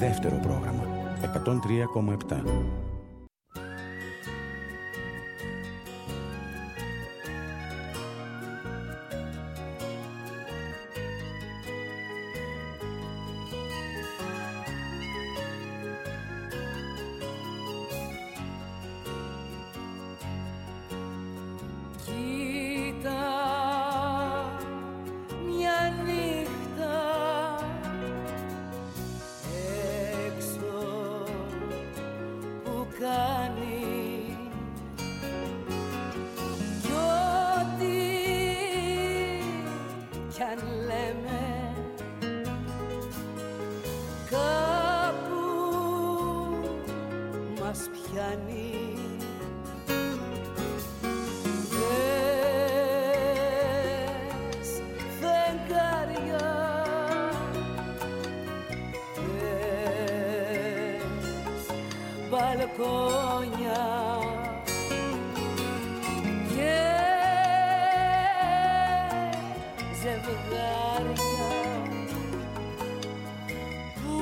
δεύτερο πρόγραμμα 103,7. Μπαλκόνια και ζευγάρια που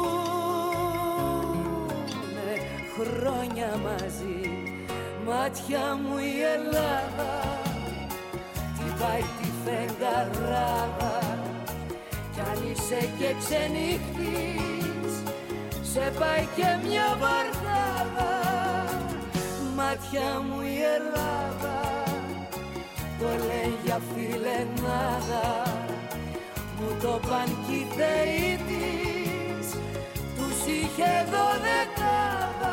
είναι χρόνια μαζί. Μάτια μου η Ελλάδα χτυπάει τη φεγγαράδα κι αν είσαι και ξενύχτης σε πάει και μια βαρδάδα. Μάτια μου η Ελλάδα το λέει για φιλενάδα. Μου το παν κι οι θεοί της τους είχε 12.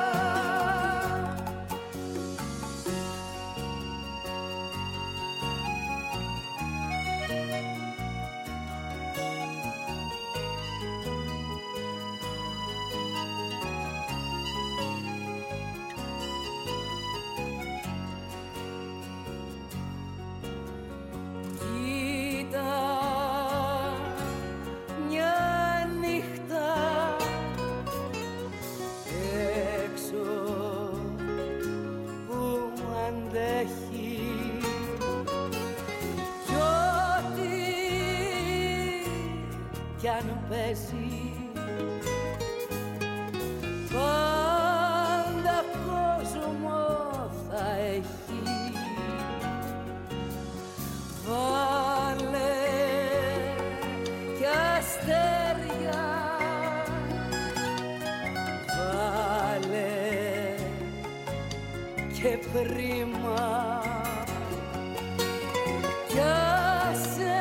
Κι αν πέσει πάντα κόσμο θα έχει. Βάλε κι αστέρια, βάλε και πρίμα κι άσε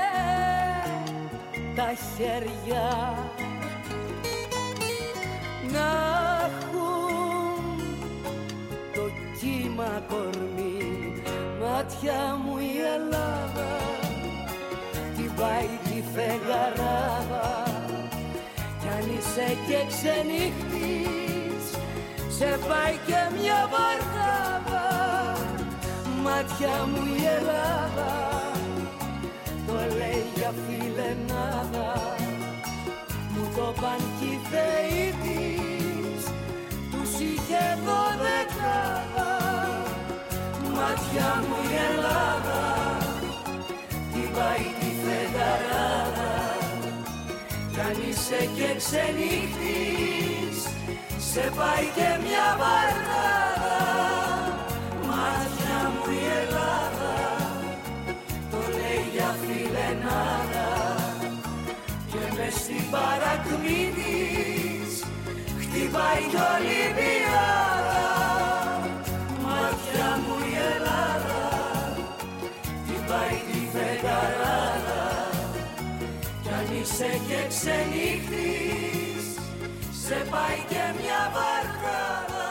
τα χέρια να έχουν το κύμα κορμί. Μάτια μου η Ελλάδα την πάει τη φεγγαράδα κι αν είσαι και ξενύχτης σε πάει και μια βαρδάδα. Μάτια μου η Ελλάδα το λέει για φιλενάδα. Μου το παν κι οι θεοί της τους είχε 12. Μάτια μου η Ελλάδα την πάει τη φεγγαράδα κι αν είσαι και ξενύχτης σε πάει και μια βαρδάδα. Μάτια μου η Ελλάδα το λέει για φιλενάδα και μες στην παρακμή της χτυπάει κι Ολυμπιάδα. Μάτια μου η Ελλάδα την πάει τη φεγγαράδα κι αν είσαι και ξενύχτης σε πάει και μια βαρδάδα.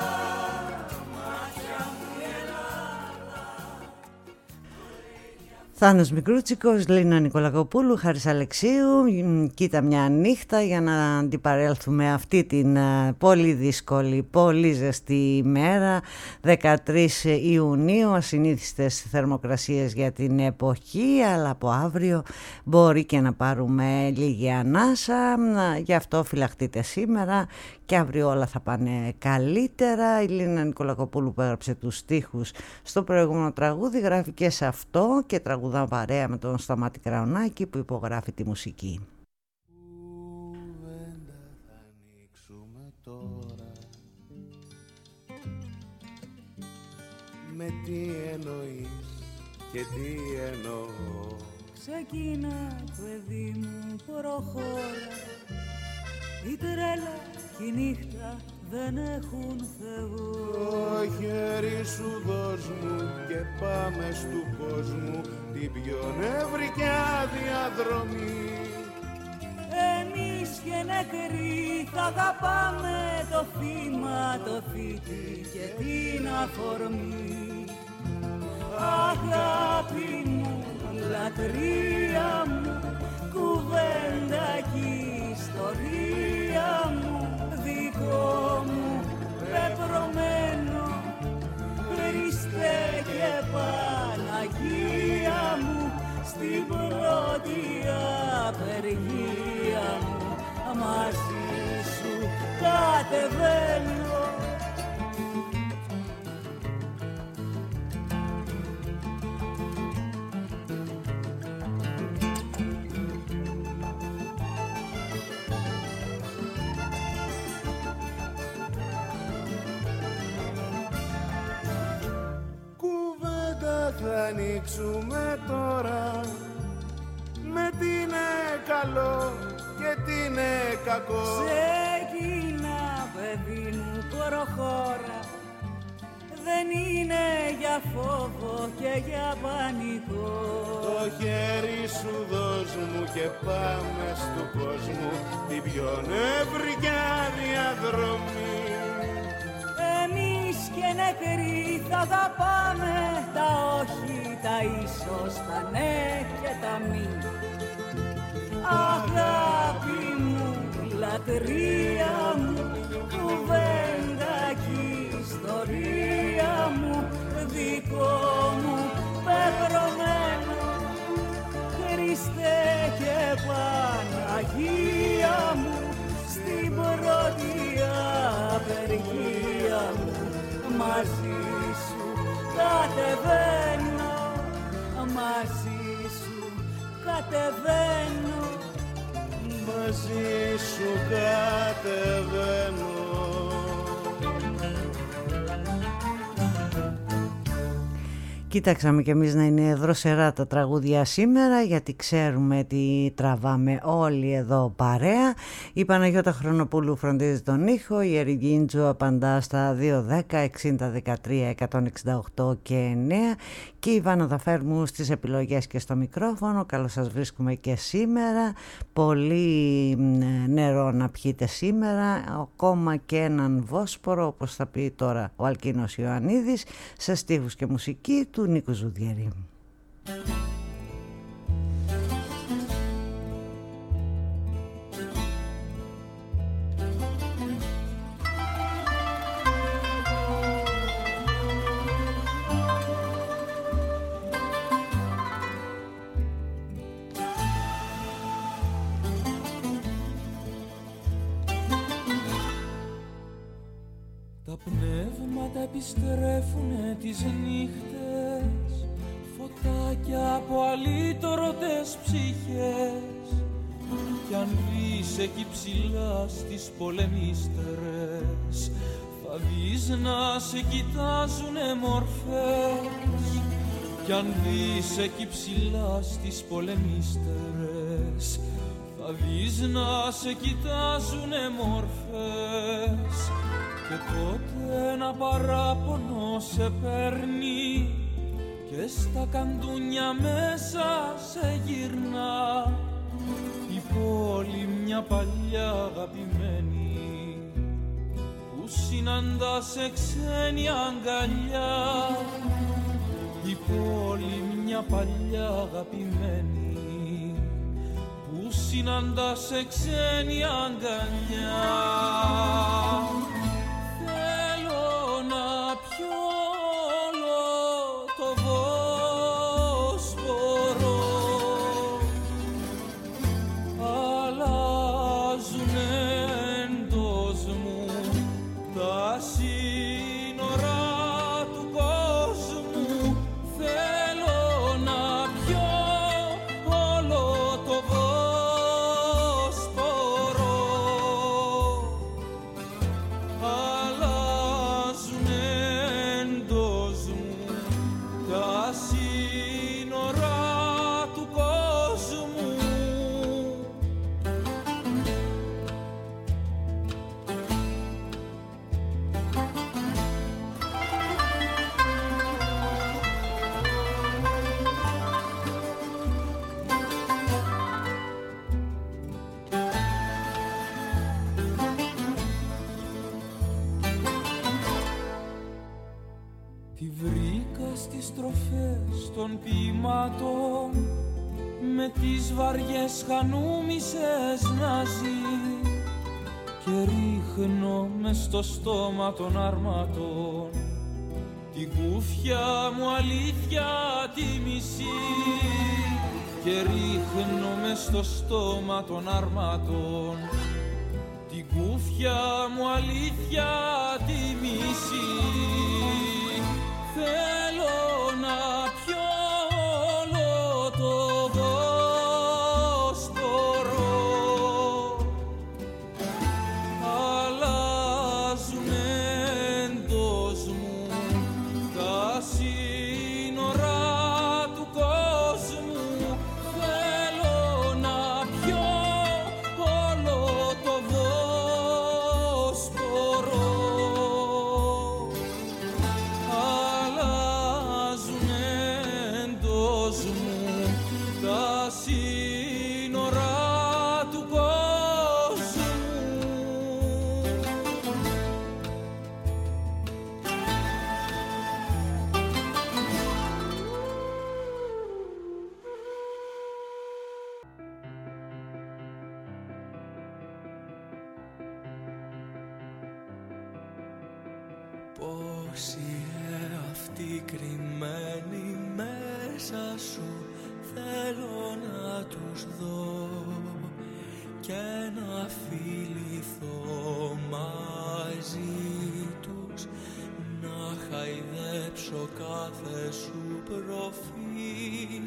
Θάνος Μικρούτσικος, Λίνα Νικολακοπούλου, Χάρης Αλεξίου. Κοίτα μια νύχτα για να αντιπαρέλθουμε αυτή την πολύ δύσκολη, πολύ ζεστή ημέρα, 13 Ιουνίου, ασυνήθιστες θερμοκρασίες για την εποχή, αλλά από αύριο μπορεί και να πάρουμε λίγη ανάσα, γι' αυτό φυλαχτείτε σήμερα και αύριο όλα θα πάνε καλύτερα. Η Λίνα Νικολακοπούλου που έγραψε τους στίχους στο προηγούμενο τραγούδι γράφει και σε αυτό και τραγουδά παρέα με τον Σταμάτη Κραουνάκη που υπογράφει τη μουσική. Κουβέντα θα είναι με τι εννοείς και τι εννοώ. Ξεκίνα παιδί μου, προχώρα, η τρέλα και η νύχτα δεν έχουν Θεό. Το χέρι σου δώσ' μου και πάμε στου κόσμου την πιο νευρικιά διαδρομή. Εμείς και νεκροί θα αγαπάμε το θύμα, το θήτη και την αφορμή. Αγάπη μου, λατρεία μου, κουβέντα κι ιστορία μου, δικό μου πεπρωμένο, Χριστέ και Παναγία μου, στην πρώτη απεργία μου μαζί σου κατεβαίνω. Θα ανοίξουμε τώρα με τι είναι καλό και τι είναι κακό. Ξεκίνα παιδί μου, προχώρα, δεν είναι για φόβο και για πανικό. Το χέρι σου δώσ' μου και πάμε στου κόσμου την πιο νευρικιά διαδρομή. Εμείς και νεκροί θα αγαπάμε τα όχι, τα ίσως, τα ναι και τα μη. Αγάπη μου, λατρεία μου, κουβέντα κι ιστορία μου, δικό μου πεπρωμένο, Χριστέ και Παναγία μου, στην πρώτη απεργία μου μαζί σου κατεβαίνω, μαζί σου κατεβαίνω, μαζί σου κατεβαίνω. Κοίταξαμε κι εμείς να είναι δροσερά τα τραγούδια σήμερα, γιατί ξέρουμε τι τραβάμε όλοι εδώ παρέα. Η Παναγιώτα Χρονοπούλου φροντίζει τον ήχο, η Ερη Γκίντζου απαντά στα 210 60 13 168 και 9 και η Βάνα Δαφέρμου στις επιλογές και στο μικρόφωνο. Καλώς σας βρίσκουμε και σήμερα. Πολύ νερό να πιείτε σήμερα, ακόμα και έναν Βόσπορο, όπως θα πει τώρα ο Αλκίνος Ιωαννίδης, σε στίχους και μουσική του Νίκου Ζουδιέρη. Τα πνεύματα επιστρέφουνε τις νύχτες, φωτάκια από αλήτρωτες ψυχές. Κι αν δεις εκεί ψηλά στις πολεμίστερες, θα δεις να σε κοιτάζουνε μορφές. Κι αν δεις εκεί ψηλά στις πολεμίστερες, θα δεις να σε κοιτάζουνε μορφές. Και τότε ένα παράπονο σε παίρνει και στα καντούνια μέσα σε γυρνά. Η πόλη μια παλιά αγαπημένη που συναντά σε ξένη αγκαλιά. Η πόλη μια παλιά αγαπημένη που συναντά σε ξένη αγκαλιά. Να πιω όλο το Βόσπορο, αλλάζουνε εντός μου τα σύνορα του κόσμου. Θέλω να πιω όλο το Βόσπορο. στροφές των ποιημάτων με τις βαριές χανούμισες να ζει και ρίχνω μες στο στόμα των αρμάτων την κούφια μου αλήθεια τη μισή και ρίχνω μες στο στόμα των αρμάτων την κούφια μου αλήθεια τη μισή. Θέλω να πιω όλο το Βόσπορο, αλλάζουν εντός μου τα σύνορα του κόσμου. Θέλω να πιω όλο το Βόσπορο, αλλάζουν εντός μου τα σύνορα του κόσμου. Πώς είναι αυτοί κρυμμένοι μέσα σου, θέλω να τους δω και να φιληθώ μαζί τους, να χαϊδέψω κάθε σου προφίλ.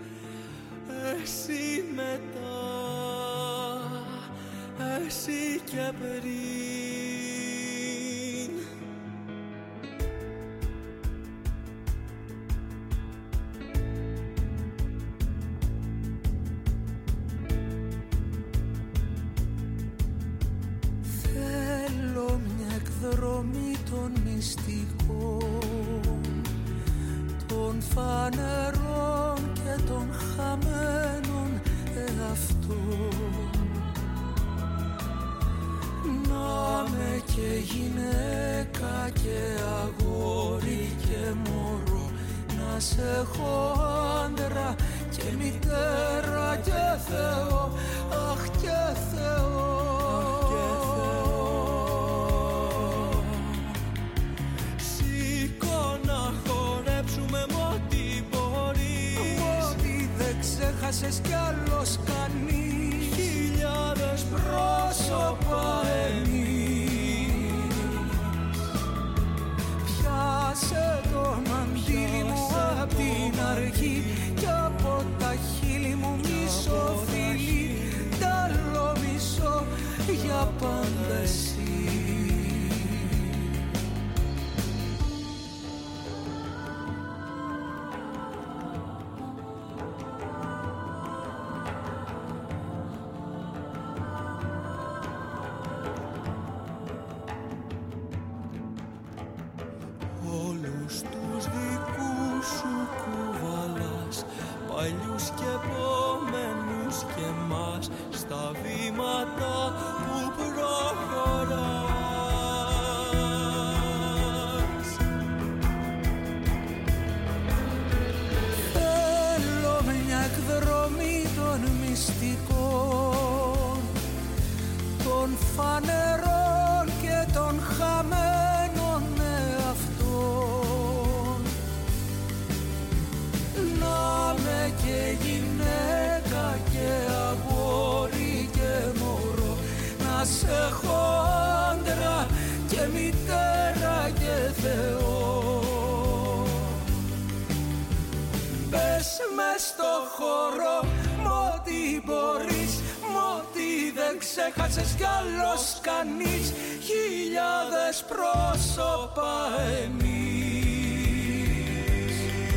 Εσύ μετά, εσύ και πριν. Θέλω μια εκδρομή των μυστικών, των φανερών και των χαμένων εαυτών. Να με και γυναίκα και αγόρι και μωρό, να σε έχω άντρα και μητέρα και Θεό, αχ και Θεό. Ξέχασες κι άλλος κανείς, χιλιάδες πρόσωπα εμείς. Πιάσε το μαντίλι μου απ' την αρχή κι από τα χείλη μου μισό φιλί, τ' άλλο μισό για πάντα εσύ. Παλιούς και επόμενους και εμάς στα βήματα που προχωράς. Θέλω μια εκδρομή των μυστικών, των φανερών και των χαμένων εαυτών. Να με και γυναίκα και αγόρι και μωρό, να σε έχω άντρα και μητέρα και Θεό. Πες μες στο χώρο μ' ό,τι μπορείς, μ' ό,τι δεν ξέχασες κι άλλος κανείς, χιλιάδες πρόσωπα εμείς.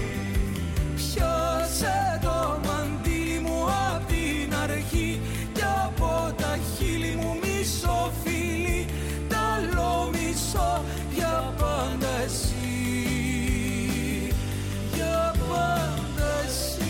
Πιάσε το μαντίλι μου απ' την αρχή κι από τα χείλη μου μισό φιλί, τ' άλλο μισό για πάντα εσύ, για πάντα εσύ.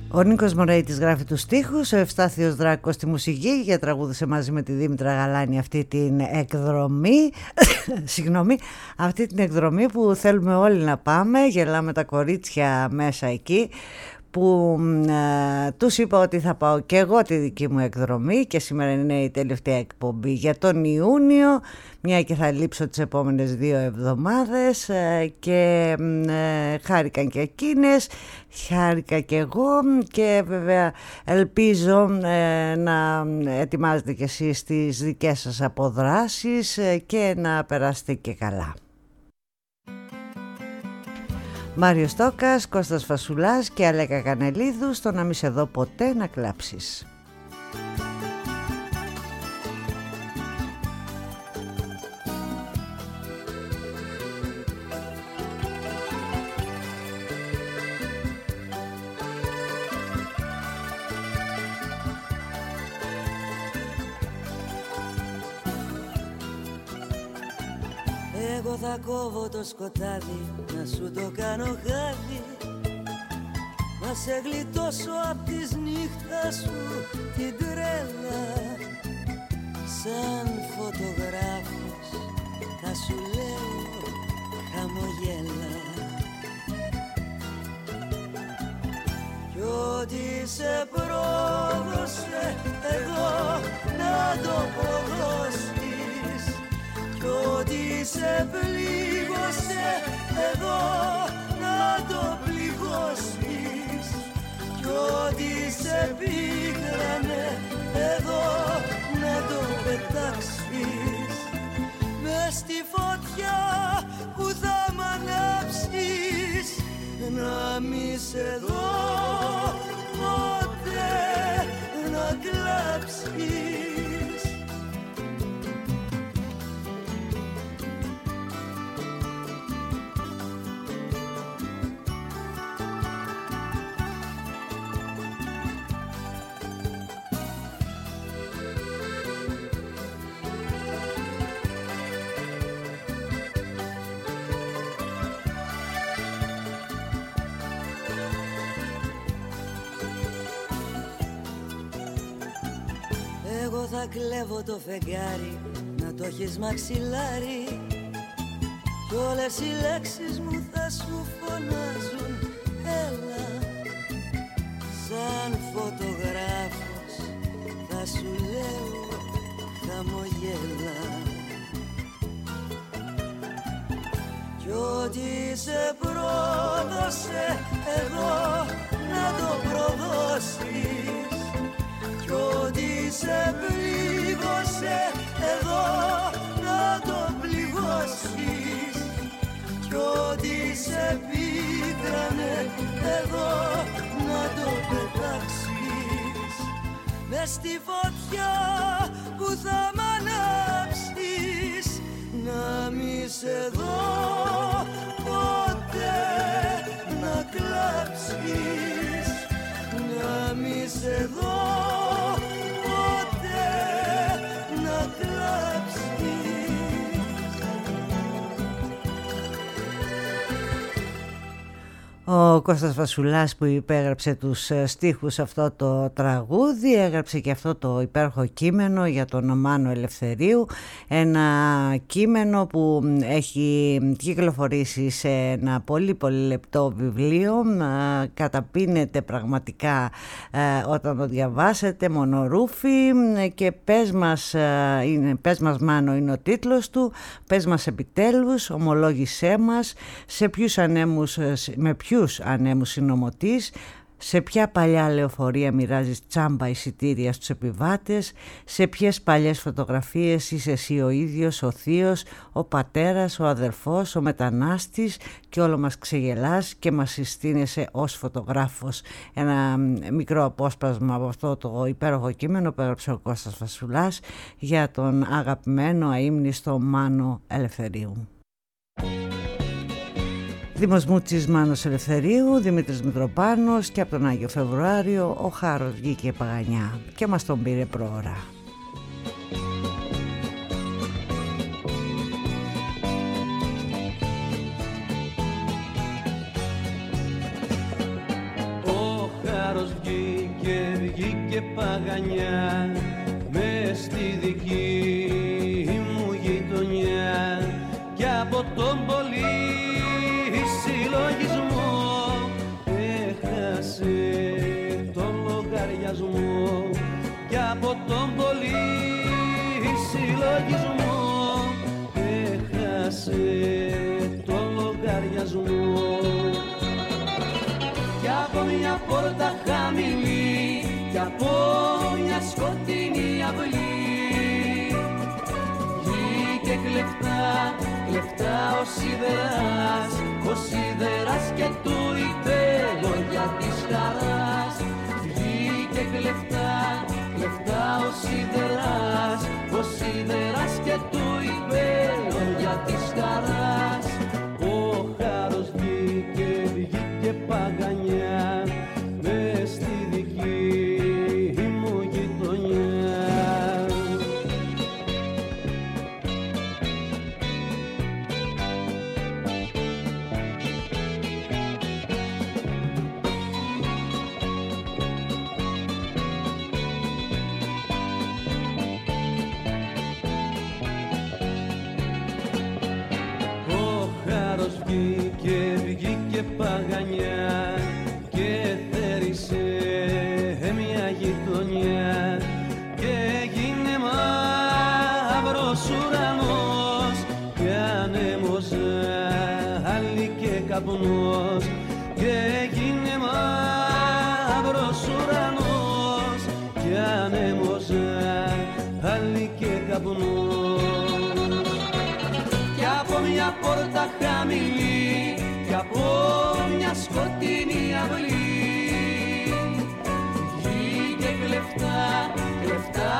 Ο Νίκος Μωρέιτης γράφει τους στίχους, ο Ευστάθιος Δράκος τη μουσική και τραγούδησε μαζί με τη Δήμητρα Γαλάνη αυτή την εκδρομή αυτή την εκδρομή που θέλουμε όλοι να πάμε. Γελάμε τα κορίτσια μέσα εκεί, που τους είπα ότι θα πάω και εγώ τη δική μου εκδρομή και σήμερα είναι η τελευταία εκπομπή για τον Ιούνιο, μια και θα λείψω τις επόμενες 2 εβδομάδες και χάρηκαν και εκείνες, χάρηκα και εγώ και βέβαια ελπίζω να ετοιμάζετε και εσείς τις δικές σας αποδράσεις και να περάσετε και καλά. Μάριος Τόκας, Κώστας Φασουλάς και Αλέκα Κανελίδου στο «Να μη σε δω ποτέ να κλάψεις». Εγώ θα κόβω το σκοτάδι, να σου το κάνω χάδι, να σε γλιτώσω απ' της νύχτας σου την τρέλα. Σαν φωτογράφος θα σου λέω χαμογέλα. Κι ό,τι σε πρόδωσε εγώ να το προδώσεις, κι ό,τι σε πλήγωσε εδώ να το πληγώσεις, κι ό,τι σε πίκρανε εδώ να το πετάξεις. Μες στη φωτιά που θα μ' ανάψεις, να μη σε δω ποτέ να κλάψεις. Εγώ θα κλέβω το φεγγάρι, να το έχεις μαξιλάρι, κι όλες οι λέξεις μου θα σου φωνάζουν έλα. Σαν φωτογράφος θα σου λέω χαμογέλα. Κι ό,τι σε πρόδωσε εδώ να το προδώσεις, κι ό,τι σε πλήγωσε εδώ να το πληγώσεις, κι ό,τι σε πίκρανε εδώ να το πετάξεις. Μες στη φωτιά που θα μ' ανάψεις, να μη σε δω ποτέ να κλάψεις, να μη σε δω ποτέ να κλάψεις. Ο Κώστας Φασουλάς που υπέγραψε τους στίχους αυτό το τραγούδι έγραψε και αυτό το υπέροχο κείμενο για τον Μάνο Ελευθερίου, ένα κείμενο που έχει κυκλοφορήσει σε ένα πολύ πολύ λεπτό βιβλίο, καταπίνεται πραγματικά όταν το διαβάσετε, μονορούφι. Και πες μας Μάνο είναι ο τίτλος του, πες μας επιτέλους, ομολόγησέ μας σε ποιους ανέμους, με ποιους ανέμους συνομωτείς, σε ποια παλιά λεωφορεία μοιράζεις τσάμπα εισιτήρια στους επιβάτες, σε ποιες παλιές φωτογραφίες είσαι εσύ ο ίδιος, ο θείος, ο πατέρας, ο αδερφός, ο μετανάστης και όλο μας ξεγελάς και μας συστήνεσαι ως φωτογράφος. Ένα μικρό απόσπασμα από αυτό το υπέροχο κείμενο που έγραψε ο Κώστας Φασουλάς για τον αγαπημένο αείμνηστο Μάνο Ελευθερίου. Δήμος Μούτσης, Μάνος Ελευθερίου, Δημήτρης Μητροπάνος και από τον Άγιο Φεβρουάριο ο Χάρος βγήκε Παγανιά και μας τον πήρε προώρα. Ο Χάρος βγήκε παγανιά μες στη δική μου γειτονιά κι από τον πολύ συλλογισμό έχασε τον λογαριασμό κι από τον πολύ συλλογισμό έχασε τον λογαριασμό κι από μια πόρτα χαμηλή κι από μια σκοτεινή αυλή βγήκε κλεφτά ο σίδερας και του είπε λόγια της χαράς βγήκε κλεφτά ο σίδερας και του είπε λόγια της χαράς ο χάρος βγήκε παγανιά μες στη δική μου γειτονιά. Βγήκε παγανιά και θέρισε μια γειτονιά και έγινε μαύρος ουρανός και ανέμος άλλη και καπνός και έγινε μαύρος ουρανός και ανέμος άλλη και καπνός κι από μια πόρτα χαμηλή κι από μια σκοτεινή αυλή βγήκε κλεφτά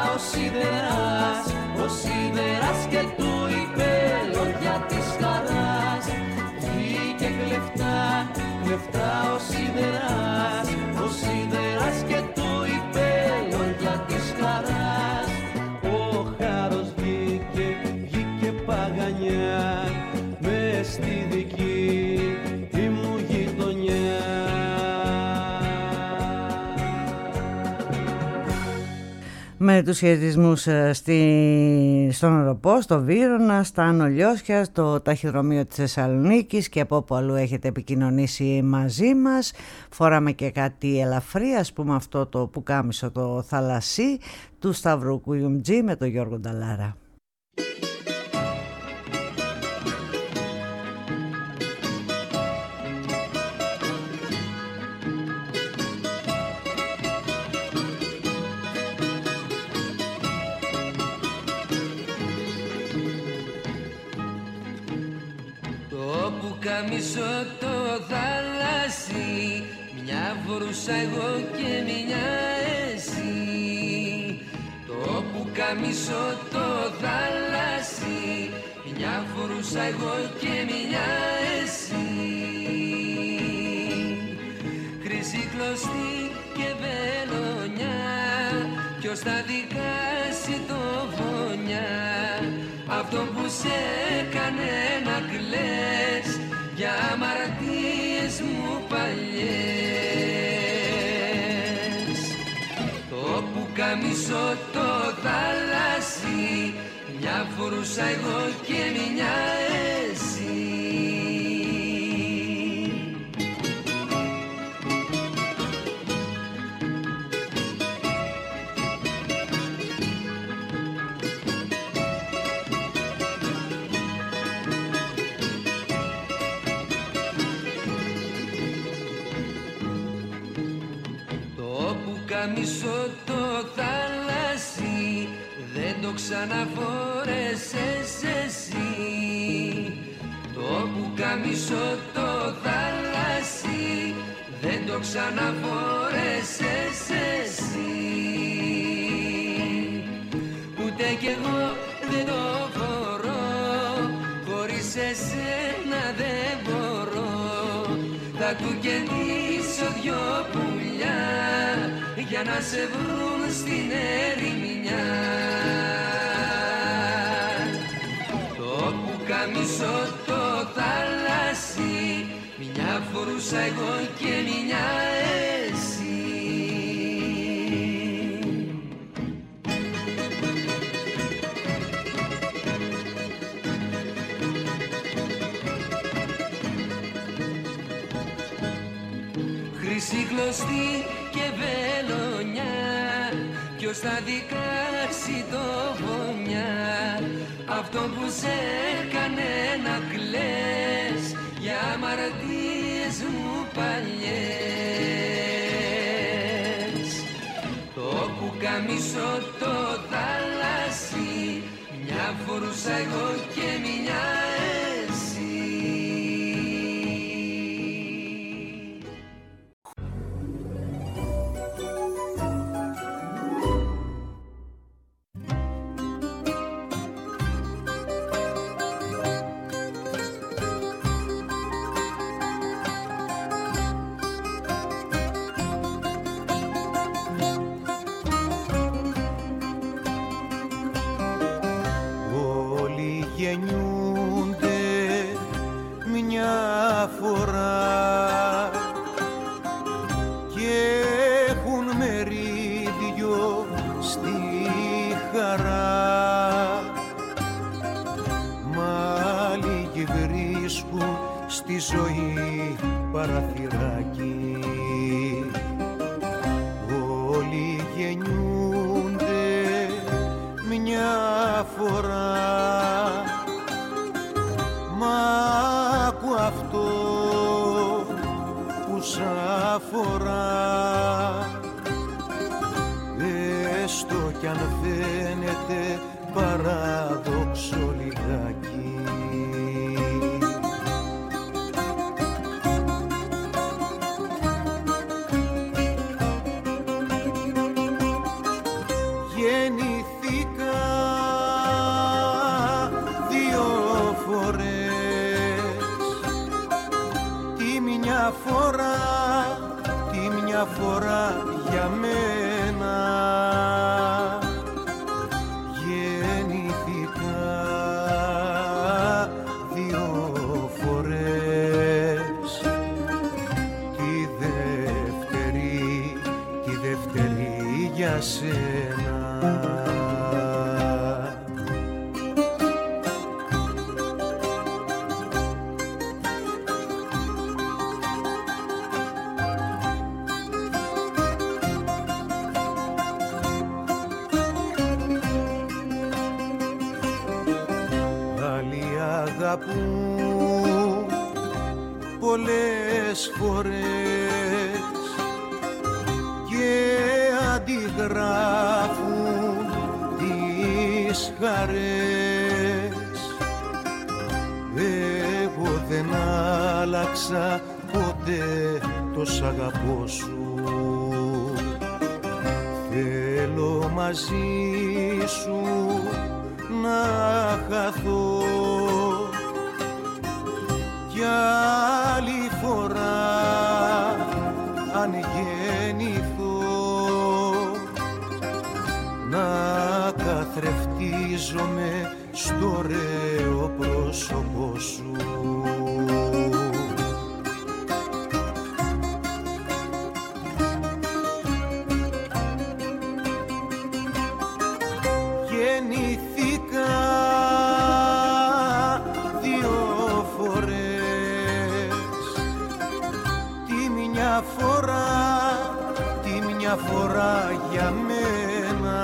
ο σίδερας και του είπε λόγια της χαράς βγήκε κλεφτά ο σίδερας και του είπε λόγια της χαράς ο χάρος βγήκε παγανιά μες στη δική μου γειτονιά. Με τους χαιρετισμούς στον Οροπό, στο Βύρωνα, στα Ανολιώσια, στο ταχυδρομείο της Θεσσαλονίκης και από όπου αλλού έχετε επικοινωνήσει μαζί μας. Φοράμε και κάτι ελαφρύ, ας πούμε αυτό το πουκάμισο το θαλασσί του Σταύρου Κουιουμτζή με τον Γιώργο Νταλάρα. Καμίσω το θαλάσσι, μια φορούσα εγώ και μια εσύ. Το που καμίσω το θαλάσσι, μια φορούσα εγώ και μια εσύ. Χρυσή κλωστή και βελονιά, ποιος θα δικάσει το φωνιά, αυτό που σε έκανε να κλαις για αμαρτίες μου παλιές. Το πουκαμισό το θαλάσσι, μια φορούσα εγώ και μια εσύ. Καμισό το θαλάσσι, δεν το ξαναφόρεσες εσύ. Το πουκαμισό το θαλάσσι, δεν το ξαναφόρεσες εσύ. Ούτε κι εγώ δεν το φορώ, χωρίς εσένα δεν μπορώ. Θα του κεντήσω δυο πουλιά για να σε βρουν στην ερημιά. Το πουκαμισό το θαλάσσι, μια φορούσα εγώ και μια εσύ. χρυσή κλωστή και βελονιά. Ποιος θα δικάσει το βομιά, αυτό που σε έκανε να κλαις για αμαρτίες μου παλιές. Το πουκαμισό το θάλασσι, μια φορούσα εγώ και μια εσύ. Γεννιούνται μια φορά και έχουν μερίδιο στη χαρά, μα λίγοι βρίσκουν στη ζωή παραθυράκι. Όλοι γεννιούνται μια φορά, άκου αυτό που σ' αφορά, έστω κι αν φαίνεται παράδοξο λιγάκι. Γεννήθηκα δύο φορές, τη μια φορά για μένα. Γεννήθηκα δύο φορές, τη δεύτερη για σένα. Αγαπούν πολλές φορές και αντιγράφουν τις χαρές. Εγώ δεν άλλαξα ποτέ το σ' αγαπώ σου, θέλω μαζί σου να χαθώ κι άλλη φορά αν γεννηθώ να καθρεφτίζομαι στο ωραίο πρόσωπό σου. Γεννήθηκα δύο φορές, τη μια φορά για μένα.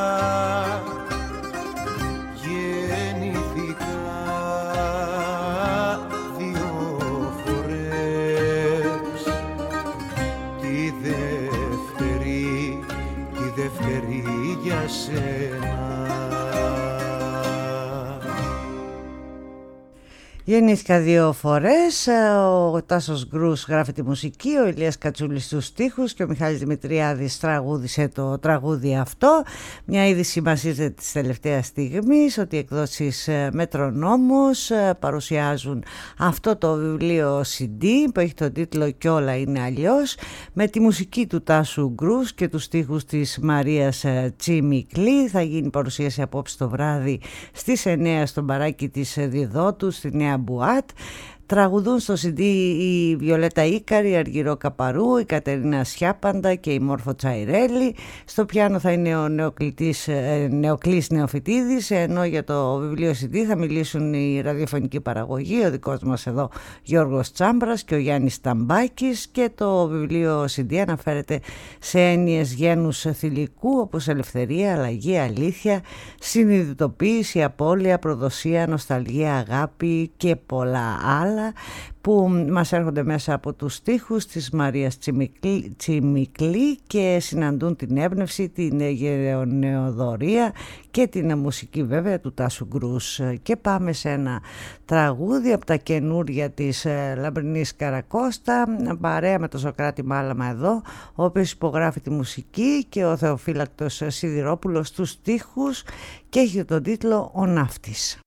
Γεννήθηκα δύο φορές, τη δεύτερη για σένα. Γεννήθηκα δύο φορές, ο Τάσος Γκρούς γράφει τη μουσική, ο Ηλίας Κατσούλης στους στίχους και ο Μιχάλης Δημητριάδης τραγούδισε το τραγούδι αυτό. Μια είδηση μαζίζεται της τελευταίας στιγμής ότι οι εκδόσεις Μετρονόμος παρουσιάζουν αυτό το βιβλίο CD που έχει τον τίτλο «Κι όλα είναι αλλιώς», με τη μουσική του Τάσου Γκρούς και τους στίχους της Μαρίας Τσιμικλή. Θα γίνει παρουσίαση απόψε το βράδυ στις 9 στο μπαράκι της Διδότου στη Νέα Μπουάτ. Τραγουδούν στο CD η Βιολέτα Ίκαρη, η Αργυρό Καπαρού, η Κατερίνα Σιάπαντα και η Μόρφο Τσαϊρέλη. Στο πιάνο θα είναι ο Νεοκλής Νεοφυτίδης, ενώ για το βιβλίο CD θα μιλήσουν η ραδιοφωνική παραγωγή, ο δικός μας εδώ Γιώργος Τσάμπρας και ο Γιάννης Ταμπάκης, και το βιβλίο CD αναφέρεται σε έννοιες γένους θηλυκού όπως ελευθερία, αλλαγή, αλήθεια, συνειδητοποίηση, απώλεια, προδοσία, νοσταλγία, αγάπη και πολλά άλλα που μας έρχονται μέσα από τους στίχους της Μαρίας Τσιμικλή και συναντούν την έμπνευση, την γεωνεοδορία και την μουσική βέβαια του Τάσου Γκρούς. Και πάμε σε ένα τραγούδι από τα καινούρια της Λαμπρινής Καρακώστα, παρέα με τον Σωκράτη Μάλαμα εδώ, ο οποίος υπογράφει τη μουσική, και ο Θεοφύλακτος Σιδηρόπουλος στους στίχους, και έχει τον τίτλο «Ο Ναύτης».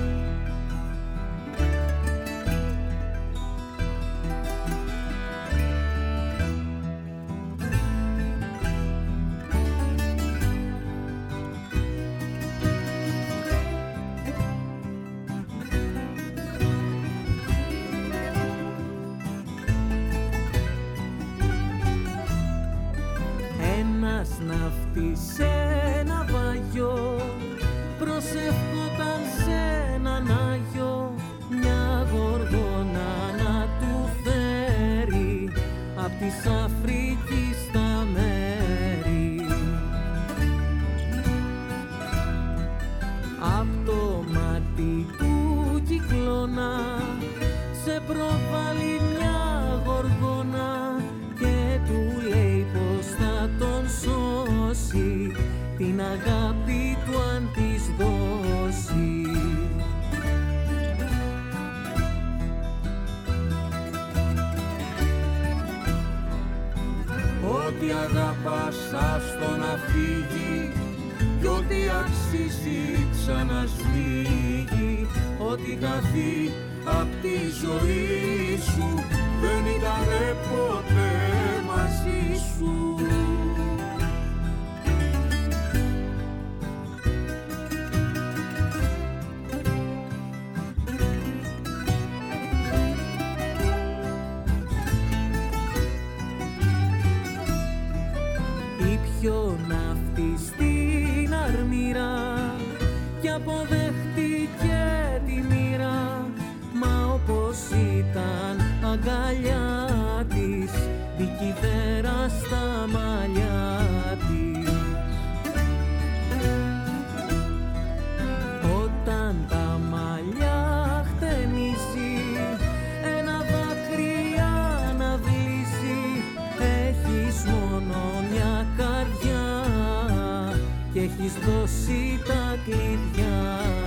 Ναύτης σε ένα βαγιό προσευχόταν σε έναν Άγιο, μια γοργόνα να του φέρει απ' της Αφρικής τα μέρη. Απ' το μάτι του κυκλώνα σε προβάλλει μια γοργόνα και του λέει πως θα τον σώσει, την αγάπη του αν της δώσει. Ό,τι αγαπάς άστο να φύγει, κι ό,τι αξίζει ξανασφύγει. Ό,τι χαθεί απ' τη ζωή σου δεν ήτανε ποτέ μαζί σου. Ήπιο ναύτης στην αρμύρα κι αποδέχτηκε τη μοίρα, μα όπως ήταν αγκαλιά της, δικηδέρα στα μαλλιά της. Όταν τα μαλλιά χτενίζει, ένα δάκρυ αναβλύζει, έχεις μόνο μια καρδιά και έχεις δώσει τα κλειδιά.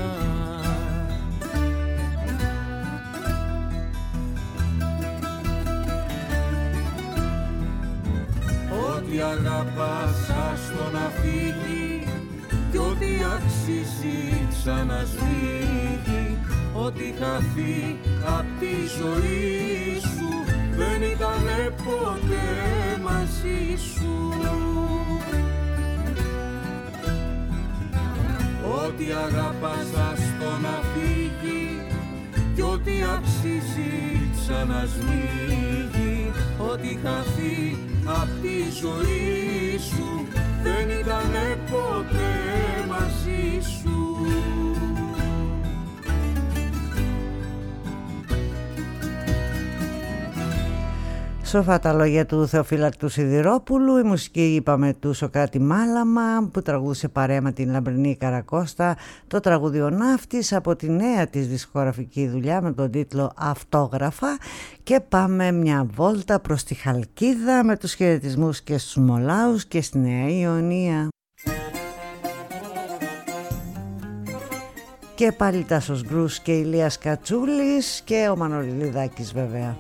Ό,τι αγαπάς άστο να φύγει, κι ό,τι αξίζει ξανασφύγει. Ό,τι χαθεί απ' τη ζωή σου δεν ήτανε ποτέ μαζί σου. Ό,τι αγαπάς άστο να φύγει, κι ό,τι αξίζει ξανασμίγει. Ό,τι χαθεί απ' τη ζωή σου δεν ήτανε ποτέ μαζί σου. Σοφά τα λόγια του Θεοφύλακτου Σιδηρόπουλου, η μουσική είπαμε του Σωκράτη Μάλαμα που τραγούδισε παρέα με την Λαμπρινή Καρακώστα το τραγούδι «Ο Ναύτης» από τη νέα της δισκογραφική δουλειά με τον τίτλο «Αυτόγραφα». Και πάμε μια βόλτα προς τη Χαλκίδα με τους χαιρετισμούς και στους Μολάους και στη Νέα Ιωνία. Και πάλι Τάσος Γκρούς και Ηλίας Κατσούλης και ο Μανολιδάκης βέβαια.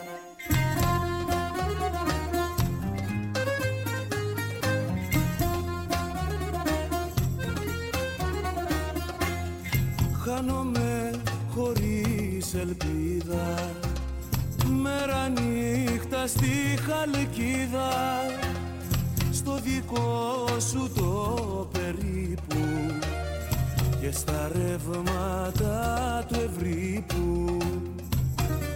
Χάνομαι χωρίς ελπίδα, μέρα νύχτα στη Χαλκίδα, στο δικό σου το περίπου και στα ρεύματα του Ευρύπου.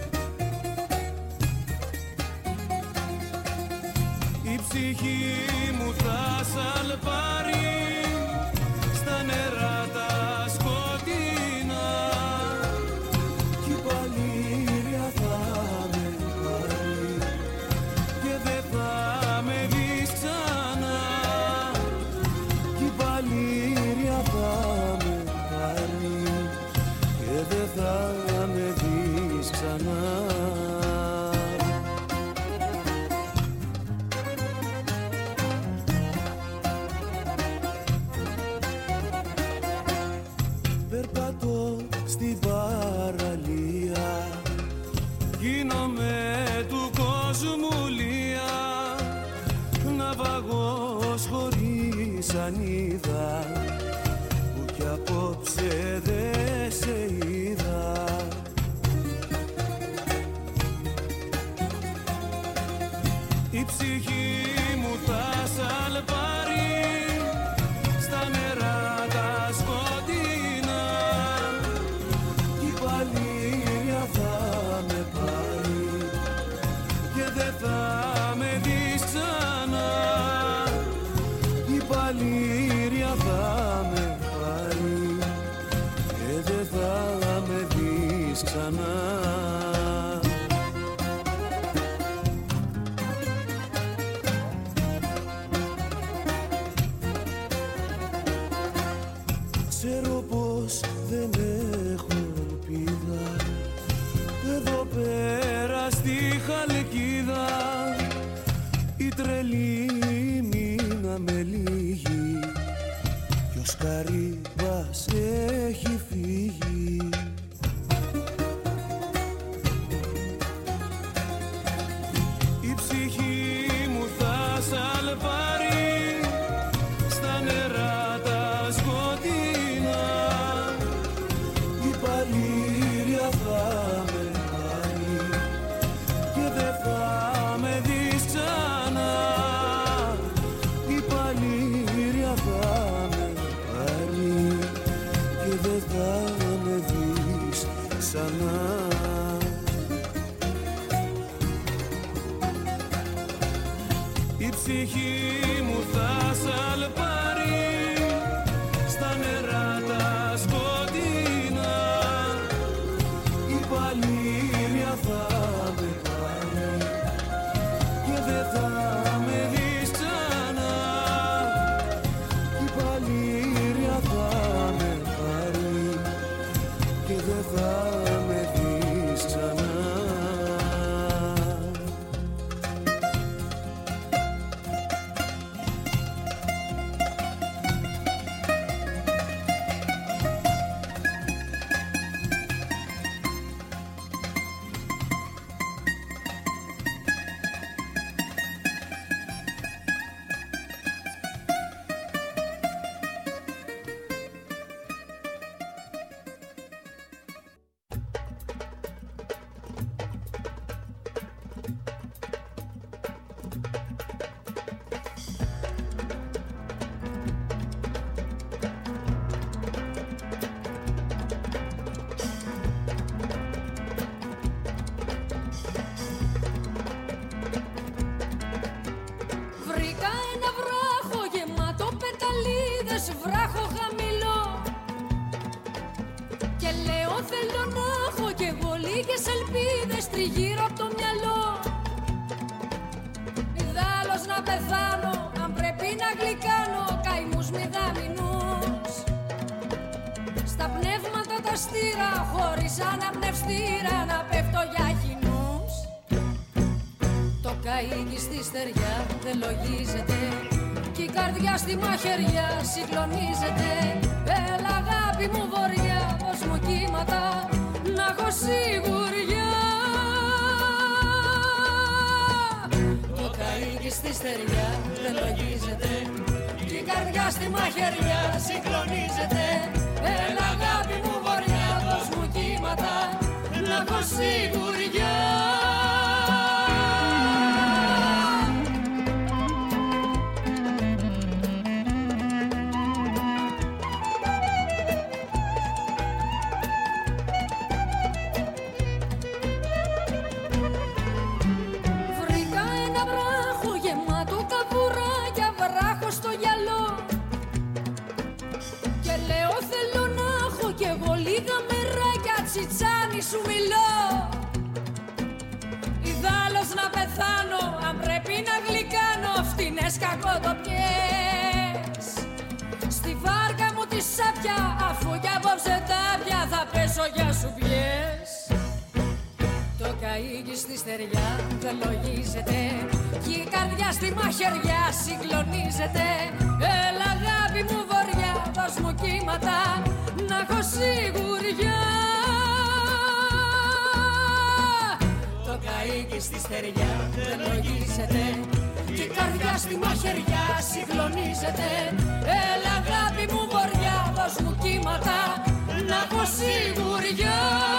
ψυχή μου θα σαλπάρει στα νερά τα σκοτεινά κι η παλήρια θα με πάρει και δεν θα με δεις ξανά κι η παλήρια θα με πάρει και δεν θα με δεις ξανά. Στην παραλία γίνομαι του κόσμου λία, ναυαγός χωρίς ανίδα που κι απόψε δε σε είδα. Η ψυχή μου θα σαλπάρει στα νερά τα σκοτεινά κι η παλήρια θα με πάρει και δεν θα με δεις ξανά. Η παλήρια θα με πάρει και δεν θα με δεις ξανά. Ξέρω πως δεν έχω ελπίδα εδώ πέρα στη Χαλκίδα. Η τρελή μήνα με λίγη κι ο Σκαρίβας έχει φύγει. Η ψυχή μου θα σαλπάρει στα νερά τα σκοτεινά. Η παλήρια θα με πάρει και δεν θα με δεις ξανά. Η παλήρια θα με πάρει και δεν θα με δεις ξανά. Η ψυχή μου θα σαλπάρει στα νερά τα σκοτεινά. Η παλήρια θα με πάρει και δεν θα με δεις ξανά. Η παλήρια θα με πάρει και δεν θα με δεις ξανά. Βράχο χαμηλό και λέω θέλω να έχω κι εγώ λίγες ελπίδες τριγύρω από το μυαλό. Ιδάλλως να πεθάνω αν πρέπει να γλυκάνω καημούς μηδαμινούς. Στα πνεύματα τα στήρα χωρίς αναπνευστήρα να πέφτω για χυνούς. Το καΐκι στη στεριά δεν λογίζεται κι η καρδιά στη μαχαιριά συγκλονίζεται. Έλα αγάπη μου βοριά, πως μου κύματα να έχω σιγουριά. Το καΐκι στη στεριά δεν λογίζεται κι η καρδιά στη μαχαιριά συγκλονίζεται. Έλα αγάπη μου βοριά, πως μου κύματα να έχω σιγουριά. λες κακοτοπιές. Στη βάρκα μου τη σάπια, αφού κι απόψε τάπια θα πέσω για σου πιές. Το καΐκι στη στεριά δεν λογίζεται κι η καρδιά στη μαχαιριά συγκλονίζεται. Έλα αγάπη μου βοριά, δώσ' μου κύματα να έχω σιγουριά. Το καΐκι στη στεριά δεν λογίζεται κι η καρδιά στη μαχαιριά συγκλονίζεται. Έλα αγάπη μου βοριά, δώσ' μου κύματα να έχω σιγουριά.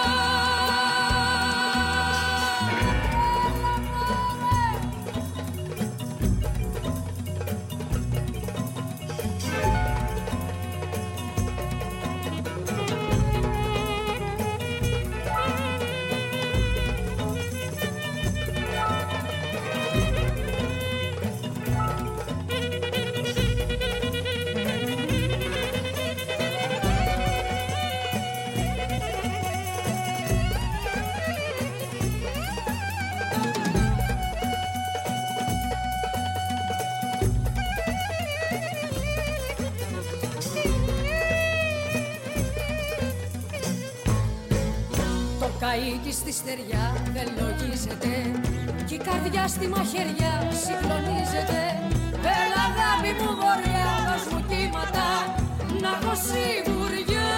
Καΐκι στη στεριά δεν λογίζεται κι η καρδιά στη μαχαιριά συγκλονίζεται. Έλα αγάπη μου βοριά, δώσ' μου κύματα να έχω σιγουριά.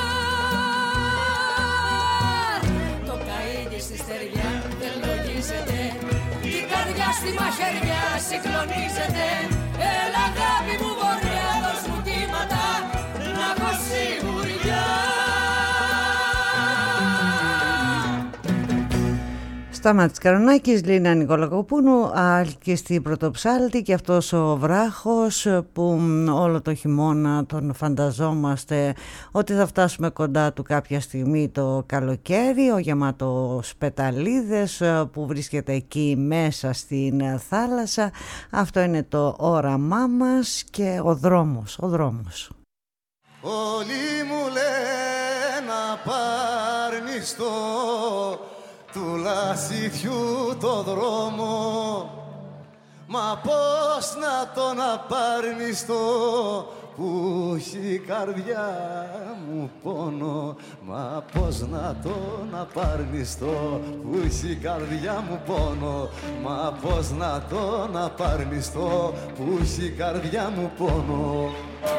Το καΐκι στη στεριά δεν λογίζεται κι η καρδιά στη μαχαιριά συγκλονίζεται. Έλα αγάπη μου βοριά, δώσ' μου κύματα να έχω σιγουριά. Σταμάτης Καρονάκης, Λίνα Νικολακοπούλου, και στην Πρωτοψάλτη και αυτός ο βράχος που όλο το χειμώνα τον φανταζόμαστε ότι θα φτάσουμε κοντά του κάποια στιγμή το καλοκαίρι, ο γεμάτος πεταλίδες που βρίσκεται εκεί μέσα στην θάλασσα. Αυτό είναι το όραμά μας και ο δρόμος. Όλοι μου λένε να πάρνεις του λασιθιού το δρόμο, μα πώς να τον απάρνιστο που έχει η καρδιά μου πόνο, μα πώς να τον απάρνιστο που έχει η καρδιά μου πόνο, μα πώς να τον απάρνιστο που έχει η καρδιά μου πόνο.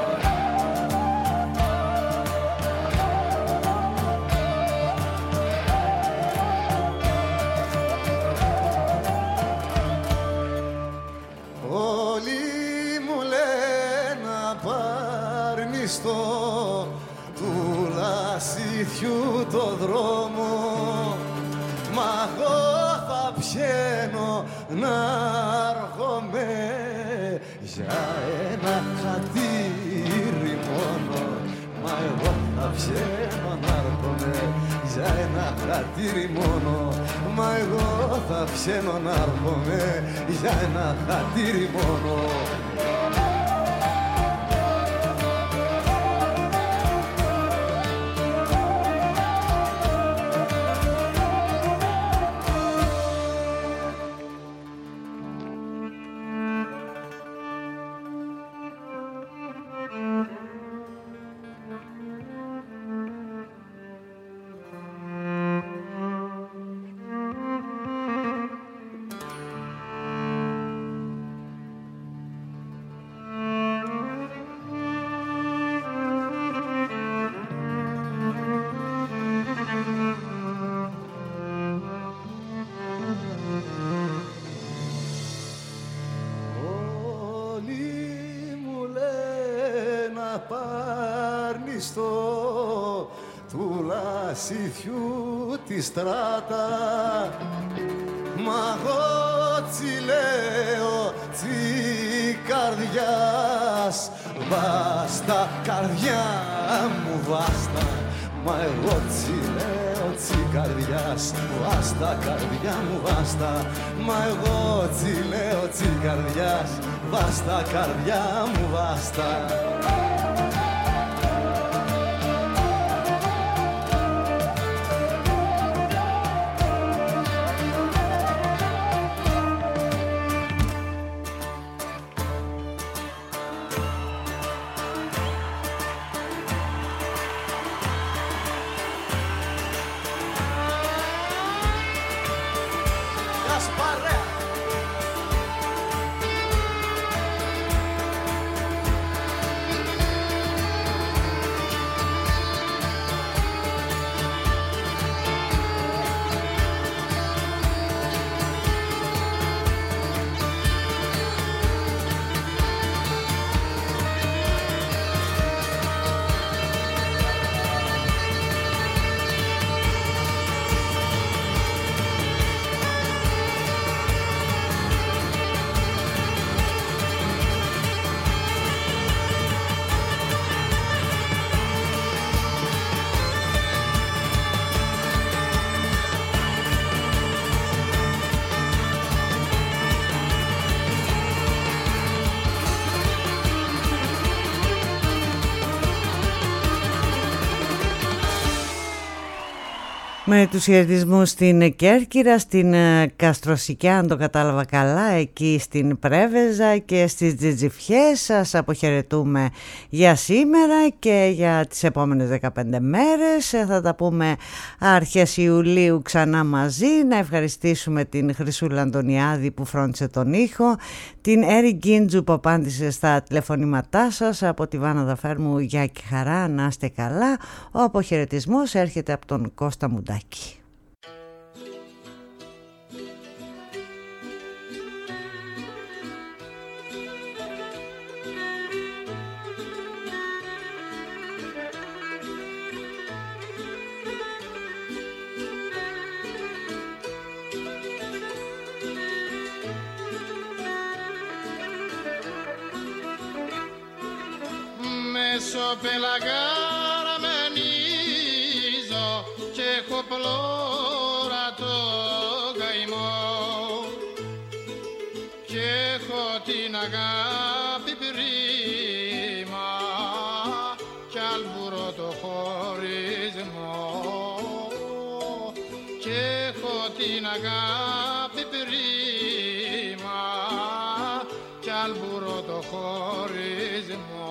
Του λασιθιού το δρόμο, μα εγώ θα πιένω να έρχομαι για ένα χατήρι μόνο, μα εγώ θα πιένω να έρχομαι για ένα χατήρι μόνο, μα εγώ θα πιένω να έρχομαι για ένα χατήρι μόνο. Του λασιθιού τη στράτα, μα εγώ τσιλέω τσι καρδιάς, βάστα καρδιά μου βάστα, μα εγώ τσιλέω τσι καρδιάς, βάστα καρδιά μου βάστα, μα εγώ τσιλέω τσι καρδιάς, βάστα καρδιά μου βάστα. Με τους χαιρετισμούς στην Κέρκυρα, στην Καστροσικιά, αν το κατάλαβα καλά, εκεί στην Πρέβεζα και στις Τζιτζιφιές. Σας αποχαιρετούμε για σήμερα και για τις επόμενες 15 μέρες. Θα τα πούμε αρχές Ιουλίου ξανά μαζί. Να ευχαριστήσουμε την Χρυσούλα Αντωνιάδη που φρόντισε τον ήχο, την Έρη Γκίντζου που απάντησε στα τηλεφωνήματά σας. Από τη Βάνα Δαφέρμου, γεια και χαρά, να είστε καλά. Ο αποχαιρετισμός έρχεται από τον Κώστα Μουντάκη. Μεσοπελαγάρα μενίζω και έχω πλώρα το καημό και έχω την αγάπη πρίμα κι αλβουρώ το χωρισμό και έχω την αγάπη πρίμα κι αλβουρώ το χωρισμό.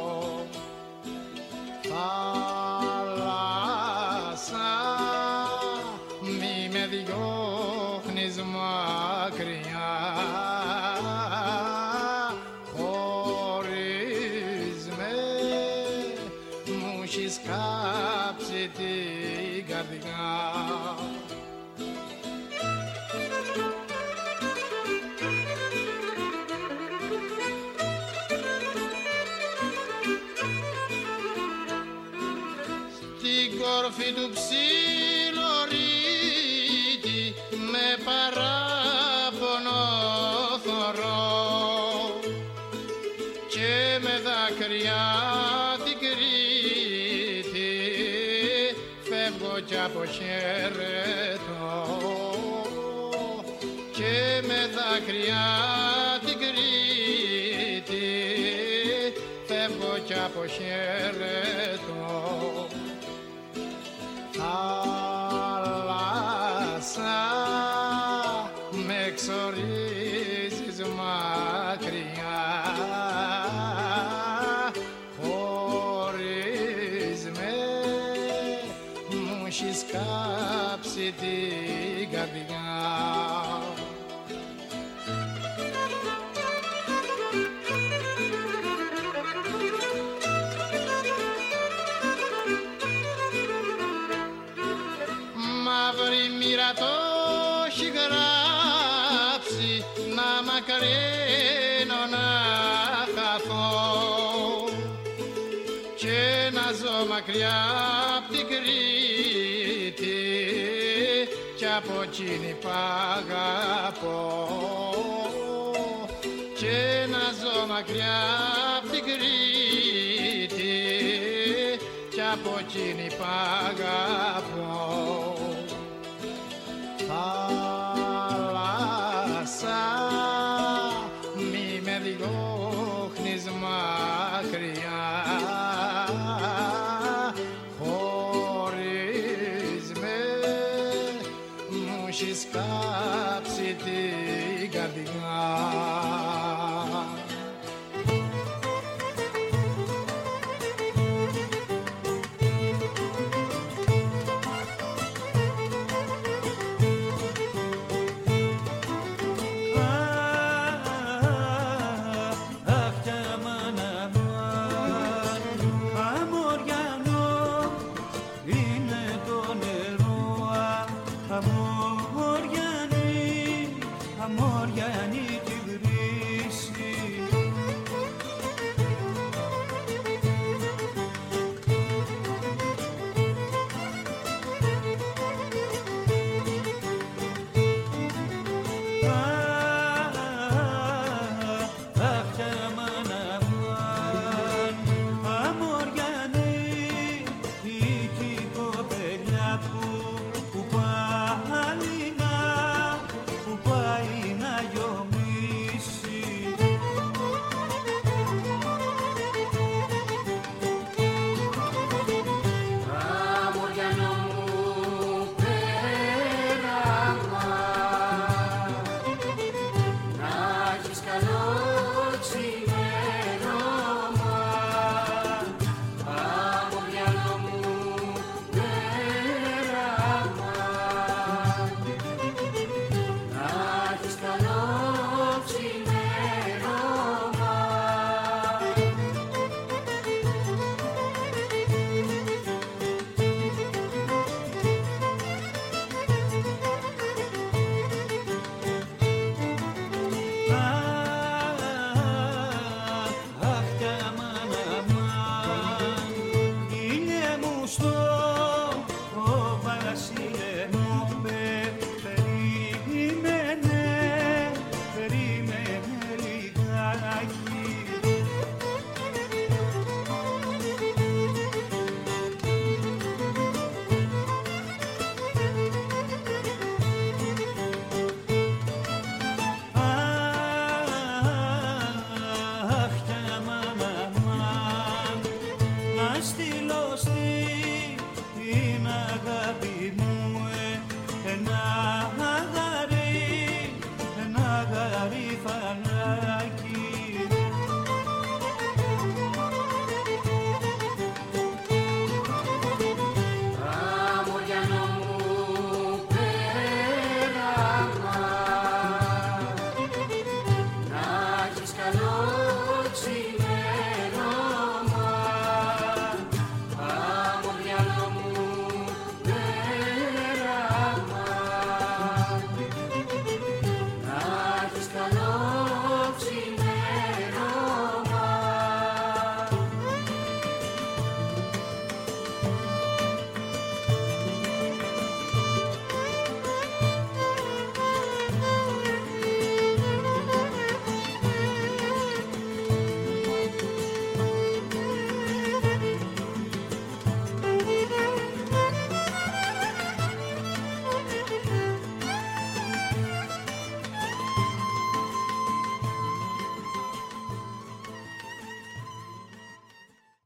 Θάλασσα, μη με διώχνεις μακριά, χωρίς με μου έχεις κάψει την καρδιά. Κορφή του ψιλορίτη με παράπονο θωρώ και με δάκρυα την Κρήτη φεύγω κι αποχαιρετώ και με δάκρυα την Κρήτη φεύγω κι αποχαιρετώ. Θάλασσα, με εξορίζεις μακριά, χωρίς με μου έχεις κάψει την καρδιά. Μαύρη μοίρα το έχει γράψει να μακραίνω να χαθώ και να ζω μακριά απ' την Κρήτη κι από εκείνη που αγαπώ και να ζω μακριά απ' την Κρήτη κι από εκείνη που αγαπώ. Θάλασσα, μη με διώχνεις μακριά.